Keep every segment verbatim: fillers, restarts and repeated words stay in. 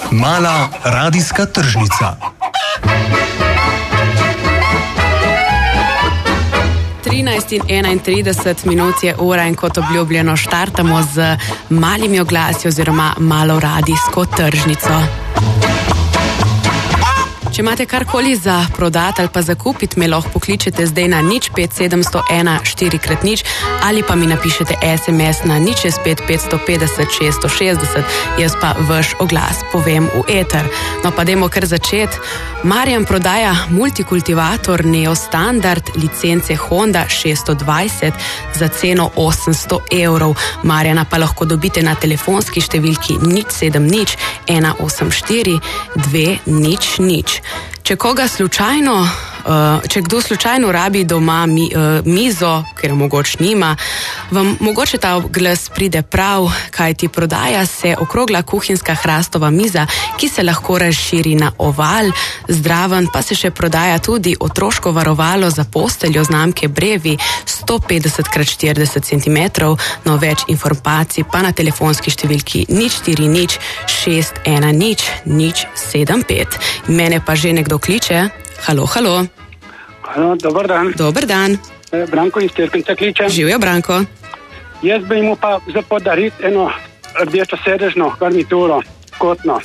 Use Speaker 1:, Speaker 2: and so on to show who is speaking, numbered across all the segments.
Speaker 1: Mala radijska tržnica.
Speaker 2: trinajst in enaintrideset minut je ura in kot obljubljeno štartamo z malimi oglasi oziroma malo radijsko tržnico. Če imate karkoli za prodati ali pa za kupiti, me lahko pokličete zdaj na nič pet sedemsto ena štiri krat nič ali pa mi napišete es em es na nič šest pet petsto petdeset šeststo šestdeset, jaz pa vaš oglas povem v eter. No pa dajmo kar začeti. Marjan prodaja multikultivator Neo Standard licence Honda šeststo dvajset za ceno osemsto evrov. Marjana pa lahko dobite na telefonski številki nič sedem nič ena osem štiri dve nič nič. Če koga slučajno, če kdo slučajno rabi doma mi, mizo, ker mogoče nima, vam mogoče ta glas pride prav, kajti prodaja se okrogla kuhinjska hrastova miza, ki se lahko razširi na oval, zdraven pa se še prodaja tudi otroško varovalo za posteljo znamke Brevi sto petdeset krat štirideset centimetrov, no več informacij pa na telefonski številki nič štiri nič šest ena nič nič sedem pet. Mene pa že nekdo kliče. Halo, halo.
Speaker 3: Halo, dober dan.
Speaker 2: Dober dan.
Speaker 3: Branko iz Terkenca kliče.
Speaker 2: Živijo, Branko.
Speaker 3: Jaz bi mu pa za podariti eno rdečo sedežno garnituro, kotno.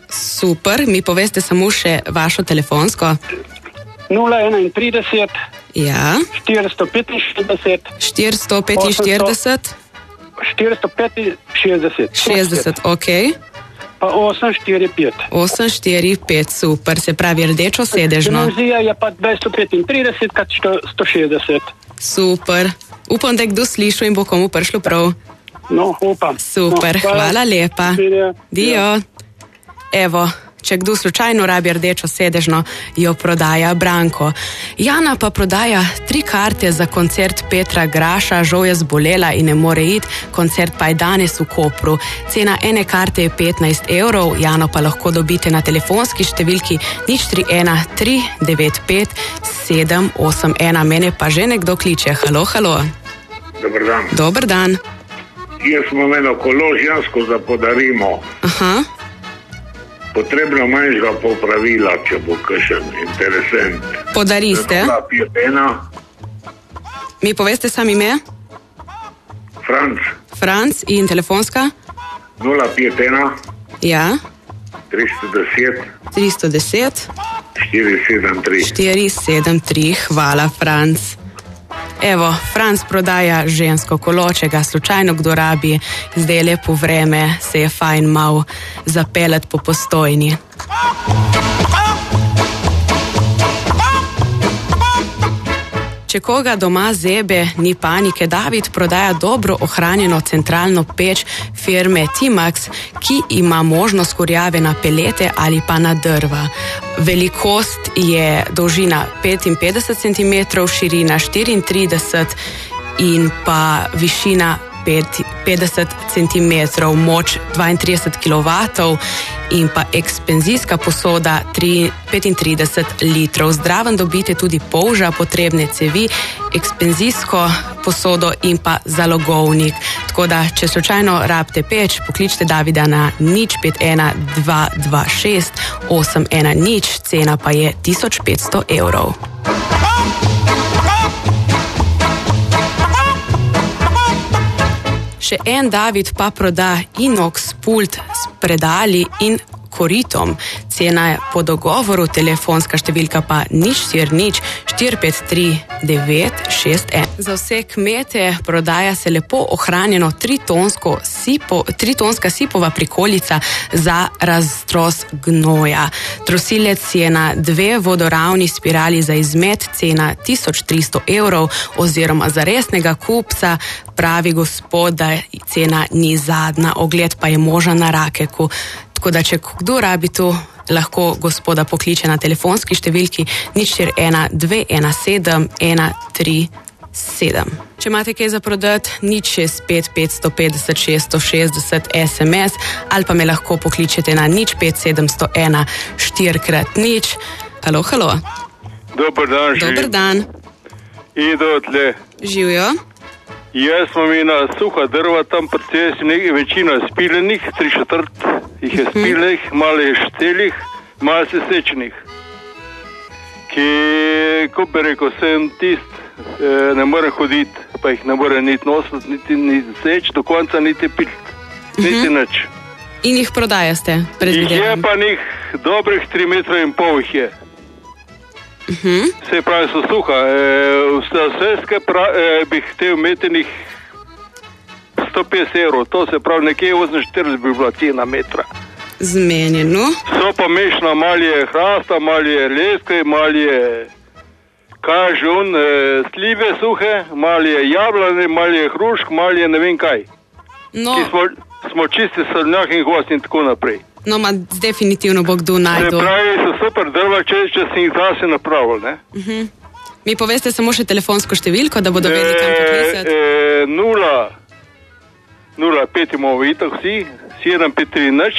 Speaker 2: Super, mi poveste samo še vašo telefonsko.
Speaker 3: nula enaintrideset
Speaker 2: Ja.
Speaker 3: štiristo petinšestdeset
Speaker 2: štiristo petinštirideset
Speaker 3: štiristo petinšestdeset
Speaker 2: šestdeset, okej.
Speaker 3: pa osem štiri pet.
Speaker 2: osem štiri pet, super, se pravi rdečo sedežno.
Speaker 3: Dimenzija je pa dvesto petintrideset krat sto šestdeset.
Speaker 2: Super. Upam, da je kdo slišal in bo komu prišlo prav.
Speaker 3: No, upam.
Speaker 2: Super,
Speaker 3: no, hvala.
Speaker 2: hvala lepa.
Speaker 3: Dio.
Speaker 2: Dio. Evo, če kdo slučajno rabi rdečo sedežno, jo prodaja Branko. Jana pa prodaja tri karte za koncert Petra Graša, žal je zbolela in ne more iti, koncert pa je danes v Kopru. Cena ene karte je petnajst evrov, Jano pa lahko dobite na telefonski številki nič tri ena tri devet pet sedem osem ena. Mene pa že nekdo kliče. Halo, halo.
Speaker 4: Dobar dan.
Speaker 2: Dober dan.
Speaker 4: Jaz smo eno kolo žensko za podarimo.
Speaker 2: Aha.
Speaker 4: Potrebno manjšega popravila, če bo kakšen interesent.
Speaker 2: Podariste?
Speaker 4: nula pet ena
Speaker 2: Mi poveste sam ime?
Speaker 4: Franc.
Speaker 2: Franc in telefonska?
Speaker 4: nula pet ena
Speaker 2: Ja.
Speaker 4: tristo deset
Speaker 2: tristo deset
Speaker 4: štiri sedem tri.
Speaker 2: štiri sedem tri. Hvala, Franc. Evo, Franc prodaja žensko kolo, če ga slučajno kdo rabi, zdaj je lepo vreme, se je fajn mal zapeljati po Postojni. Če koga doma zebe, ni panike, David prodaja dobro ohranjeno centralno peč firme Timax, ki ima možnost kurjave na pelete ali pa na drva. Velikost je dolžina petinpetdeset centimetrov, širina štiriintrideset in pa višina petdeset centimetrov, moč dvaintrideset kilovatov in pa ekspenzijska posoda petintrideset litrov. Zdraven dobite tudi polža, potrebne cevi, ekspenzijsko posodo in pa zalogovnik. Tako da, če slučajno rabite peč, pokličite Davida na nič pet ena dva dva šest osem ena nič, cena pa je tisoč petsto evrov. Še en David pa proda inox pult s predali in koritom. Cena je po dogovoru, telefonska številka pa nič štiri nič štiri pet tri devet šest ena. Za vse kmete prodaja se lepo ohranjeno tritonsko sipo, tritonska sipova prikolica za raztros gnoja. Trosilec je na dve vodoravni spirali za izmet, cena tisoč tristo evrov oziroma za resnega kupca pravi gospod, da cena ni zadnja, ogled pa je možen na Rakeku. Tako da, če kdo rabi to, lahko gospoda pokliče na telefonski številki nič štiri ena dve ena sedem ena tri sedem. Če imate kaj za prodati, nič šest pet petsto petdeset šeststo šestdeset es em es ali pa me lahko pokličete na nič pet sedemsto ena štiri krat nič. Halo, halo.
Speaker 5: Dobar dan,
Speaker 2: Dobar dan.
Speaker 5: Ido tle.
Speaker 2: Živijo.
Speaker 5: Jaz smo imeli suha drva, tam precej nekaj, večina spiljenih, tri četrt jih je spiljenih, malo je štelih, malo je sečenih. Ki, ko bi rekel, sem tist, e, ne more hoditi, pa jih ne more niti nositi, niti, niti seč, do konca niti pit, niti
Speaker 2: Mhm.
Speaker 5: nič.
Speaker 2: In jih prodajaste,
Speaker 5: Jih je
Speaker 2: predvidevam.
Speaker 5: pa njih dobrih tri metrov in pol jih je.
Speaker 2: Mhm.
Speaker 5: Se pravi, so suha. E, vse vse skupaj e, bi hotel imeti njih sto petdeset evrov, to se pravi nekje oseminštirideset bi bila cena metra.
Speaker 2: Zmenjeno.
Speaker 5: So pa mešana, malo je hrasta, malo je leske, malo je kažun, e, slive suhe, malo je jablane, malo je hrušk, malo je ne vem kaj.
Speaker 2: No,
Speaker 5: Ki smo, smo čisti sadnjak in gost in tako naprej.
Speaker 2: no ma definitivno bo kdo
Speaker 5: Se
Speaker 2: najdel.
Speaker 5: pravi, so super drva, če, če si jih zase napravil, ne?
Speaker 2: Mhm. Mi poveste samo še telefonsko številko, da bodo vedeli, kam poklicati.
Speaker 5: E, e, nula, nula, pet imamo itak vsi, sedem, pet, tri, nič,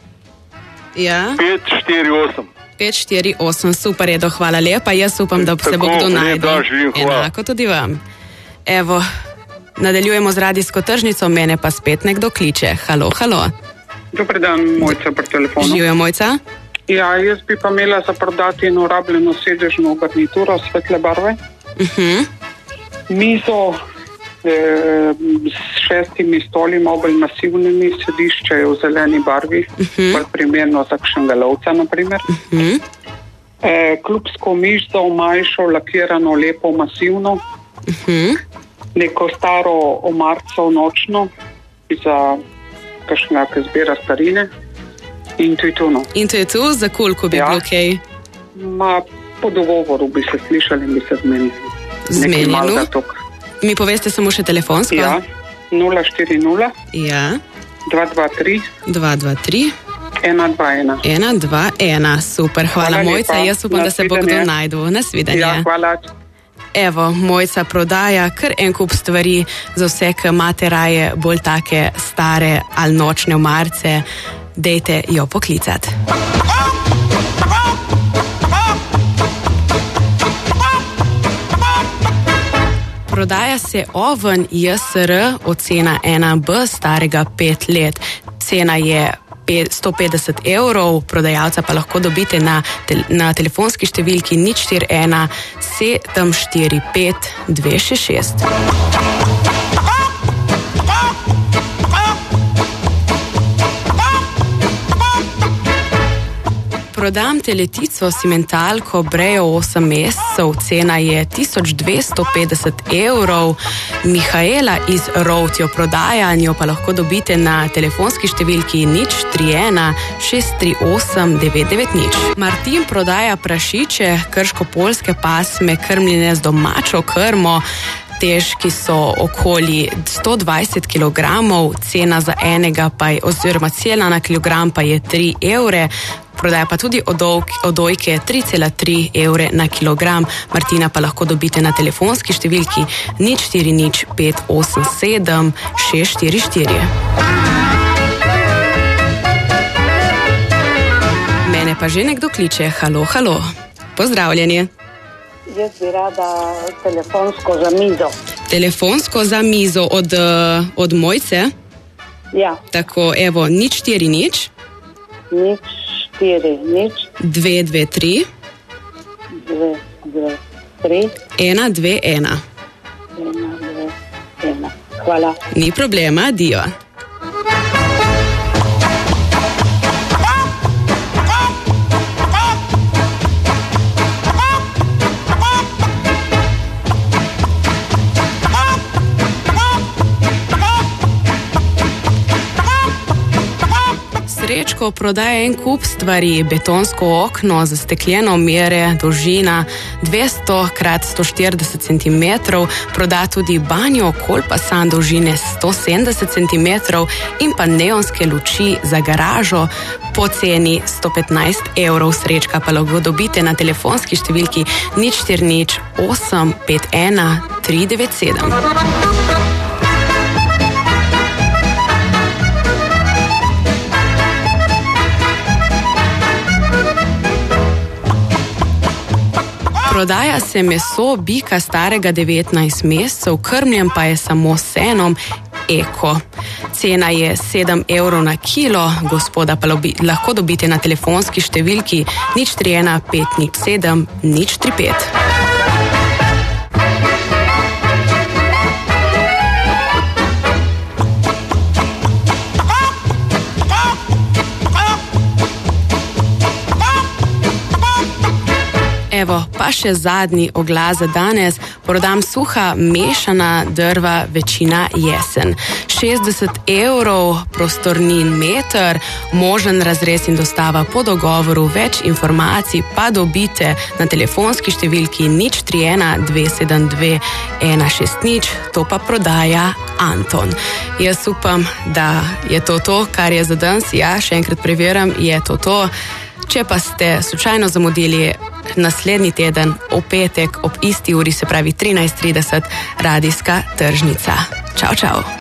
Speaker 2: Ja,
Speaker 5: pet, štiri, osem.
Speaker 2: pet štiri osem, super je, do hvala lepa. Jaz upam, da se bo
Speaker 5: Tako,
Speaker 2: kdo
Speaker 5: lep
Speaker 2: najdel.
Speaker 5: dan želim, hvala.
Speaker 2: Enako tudi vam. Evo, nadaljujemo z radijsko tržnico, mene pa spet nekdo kliče. Halo, halo.
Speaker 6: Dober dan, Mojca pri telefonu.
Speaker 2: Živijo, Mojca?
Speaker 6: Ja, jaz bi pa imela za prodati eno rabljeno sedežno garnituro svetle barve,
Speaker 2: Uh-huh.
Speaker 6: mizo eh, s šestimi stoli, mobilj masivnimi, sedišče je v zeleni barvi,
Speaker 2: Mhm.
Speaker 6: bolj primerno za kakšnega lovca, naprimer.
Speaker 2: Uh-huh.
Speaker 6: Eh, klubsko mizo, manjšo, lakirano, lepo, masivno,
Speaker 2: Uh-huh.
Speaker 6: neko staro omarco nočno za kakšnega, ki zbira starine. In to je to, no.
Speaker 2: In to je tu, za koliko bi
Speaker 6: Ja.
Speaker 2: bilo kaj
Speaker 6: Ma, po dogovoru bi se slišali in bi se zmenili. Nekaj
Speaker 2: zmenjeno?
Speaker 6: malega toka.
Speaker 2: Mi poveste samo še telefonsko?
Speaker 6: Ja, nula štiri nula,
Speaker 2: Ja,
Speaker 6: dva dva tri,
Speaker 2: dva dva tri,
Speaker 6: ena dva ena.
Speaker 2: ena dva ena, super, hvala,
Speaker 6: Hvala
Speaker 2: Mojca,
Speaker 6: lepa.
Speaker 2: jaz upam, da se bo kdo
Speaker 6: Nasvidenje.
Speaker 2: najdel. Nasvidenje.
Speaker 6: Ja, hvala.
Speaker 2: Evo, Mojca prodaja kar en kup stvari za vse, ki imate raje bolj take stare ali nočne omarce, dejte jo poklicati. Prodaja se oven J S R ocena ena B starega pet let. Cena je sto petdeset evrov, prodajalca pa lahko dobite na, tel na telefonski številki nič štiri ena sedem štiri pet dve šest šest. Prodam teletico simentalko Brejo osem mesecev, cena je tisoč dvesto petdeset evrov. Mihaela iz Rovt jo prodaja, njo pa lahko dobite na telefonski številki nič tri ena šest tri osem devet devet nič. Martin prodaja prašiče krško-poljske pasme, krmljene z domačo krmo. Težki so okoli sto dvajset kilogramov, cena za enega pa je, oziroma cena na kilogram pa je tri evre. Prodaja pa tudi odojke, odojke tri cela tri evre na kilogram. Martina pa lahko dobite na telefonski številki nič štiri nič pet osem sedem šest štiri štiri. Mene pa že nekdo kliče. Halo, halo. Pozdravljeni.
Speaker 7: Jaz bi rada telefonsko za mizo.
Speaker 2: Telefonsko za mizo od, od Mojce.
Speaker 7: Ja,
Speaker 2: Tako, evo, nič štiri nič
Speaker 7: nič, štiri, nič,
Speaker 2: dve dve tri
Speaker 7: dve, dve, tri,
Speaker 2: ena dve ena.
Speaker 7: ena, dve, ena. Hvala.
Speaker 2: Ni problema, dio. Srečko prodaja en kup stvari, betonsko okno za stekljeno mere, dolžina dvesto krat sto štirideset centimetrov, proda tudi banjo kolpasan dolžine sto sedemdeset centimetrov in pa neonske luči za garažo po ceni sto petnajst evrov. Srečka pa lahko dobite na telefonski številki nič štiri nič osem pet ena tri devet sedem. Prodaja se meso bika starega devetnajst mesecev, krmljen pa je samo s senom Eko. Cena je sedem evrov na kilo, gospoda pa lobi, lahko dobite na telefonski številki nič tri ena pet nič sedem nič tri pet. Evo, pa še zadnji oglas za danes. Prodam suha mešana drva, večina jesen. šestdeset evrov, prostornin meter, možen razrez in dostava po dogovoru. Več informacij pa dobite na telefonski številki nič tri ena dve sedem dve ena šest nič, to pa prodaja Anton. Jaz upam, da je to to, kar je za danes. Ja, še enkrat preverjam, je to to. Če pa ste slučajno zamudili, naslednji teden, v petek, ob isti uri, se pravi trinajst trideset, radijska tržnica. Čau, čau.